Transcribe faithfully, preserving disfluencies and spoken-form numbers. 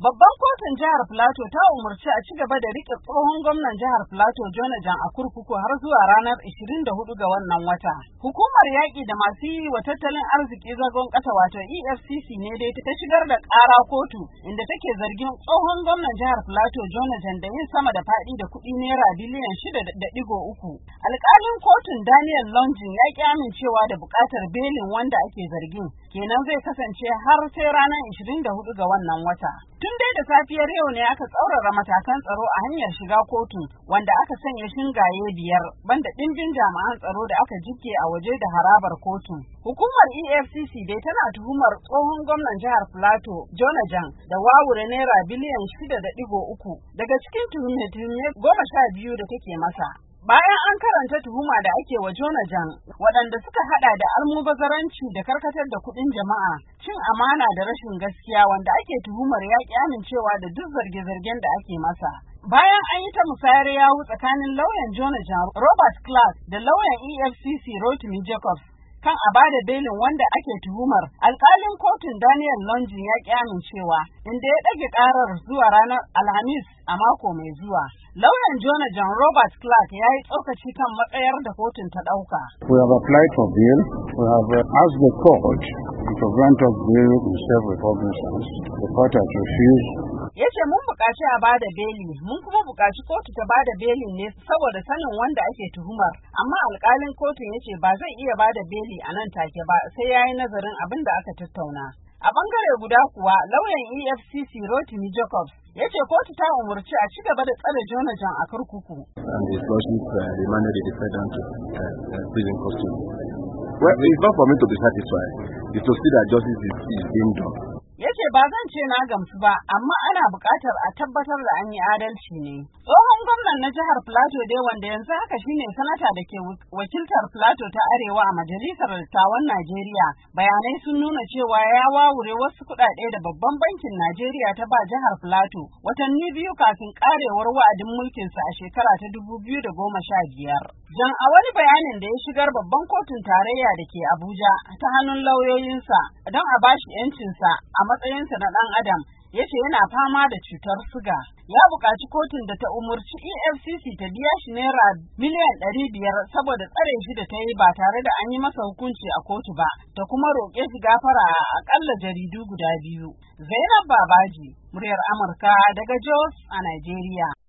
Babban kotun jihar Plateau ta umarci a ci gaba da rike tsohon gwamnan jihar Plateau Jonathan a kurkuku har zuwa ranar ishirin da hudu ga wannan wata. Hukumar yaƙi da masu yi wa tattalin arziki zagon ƙasa wato E F C C ne dai ta shigar da ƙara kotu inda take zargin tsohon gwamnan jihar Plateau Jonathan da yin sama da faɗi da kuɗi naira biliyan shida da ɗigo uku. Alƙalin kotun Daniel Longin ya ƙi amincewa da buƙatar belin wanda ake zargin, kenan zai kasance har sai ranar ishirin da hudu ga wannan wata. Tun dai da safiyar yau ne aka tsaurara matakan tsaro a hanyar shiga kotun wanda aka sanya shingaye biyar banda ɗimbin jami'an tsaro da aka jibge a waje da harabar kotun. Hukumar E F C C dai tana tuhumar tsohon gwamnan jihar Plateau Jonathan da wawure naira biliyan shida da ɗigo uku daga cikin tuhume-tuhume goma sha biyu da take masa. Bayan an karanta tuhuma da ake wa Jonathan, waɗanda suka hada da almubazaranci da karkatar da kuɗin jama'a, cin amana da rashin gaskiya wanda ake tuhumar ya ƙi amincewa da duk zarge-zargen da ake masa. Bayan an yi ta musayar yawu tsakanin lauyan Jonathan Robert Clark da lauyan E F C C Rotimi Jacobs kan a bada belin wanda ake tuhumar, alkalin kotun Daniel Longin ya ƙi amincewa, inda ya ɗage ƙarar zuwa ranar Alhamis a mako mai zuwa. Lauyan Jonathan Robert Clark ya yi tsokaci kan matsayar da kotun ta ɗauka. We have applied for bail. We have asked the court to grant us bail in self-recognizance. The court has refused. Ya ce mun buƙaci a bada beli, mun kuma buƙaci kotu ta bada belin ne saboda sanin wanda ake tuhumar, amma alƙalin kotun ya ce ba zai iya bada beli a nan take ba sai ya yi nazarin abin da aka tattauna. A bangare guda kuwa, lauyan E F C C Rotimi Jacobs ya ce kotu ta umarci a ci gaba da tsare Jonathan a kurkuku. And the lawsuit uh, demanded the defendant to uh, uh, prison custody. Well, it's not for me to be satisfied. It's to see that justice is, is being done. Ya ce ba zan ce na gamsu ba, amma ana buƙatar a tabbatar da an yi adalci ne. Tsohon gwamnan na jihar Plateau dai wanda yanzu haka shine sanata da ke wakiltar Plateau ta Arewa a Majalisar Dattawan Najeriya, bayanai sun nuna cewa ya wawure wasu kuɗaɗe da babban bankin Najeriya ta ba jihar Plateau watanni biyu kafin ƙarewar wa'adin mulkinsa a shekara ta dubu biyu da goma sha biyar. Jan a wani bayanin da ya shigar babban kotun tarayya da ke Abuja ta hannun lauyoyinsa don a bashi 'yancinsa a matsayinsa na ɗan adam, ya ce yana fama da cutar suga. Ya buƙaci kotun da ta umurci E F C C ta biya shi naira miliyan ɗari biyar saboda tsare shi da ta yi ba tare da an yi masa hukunci a kotu ba, ta kuma roƙe shi gafara a aƙalla jaridu guda biyu. Zainab Babaji, muryar Amurka daga Jos a Najeriya.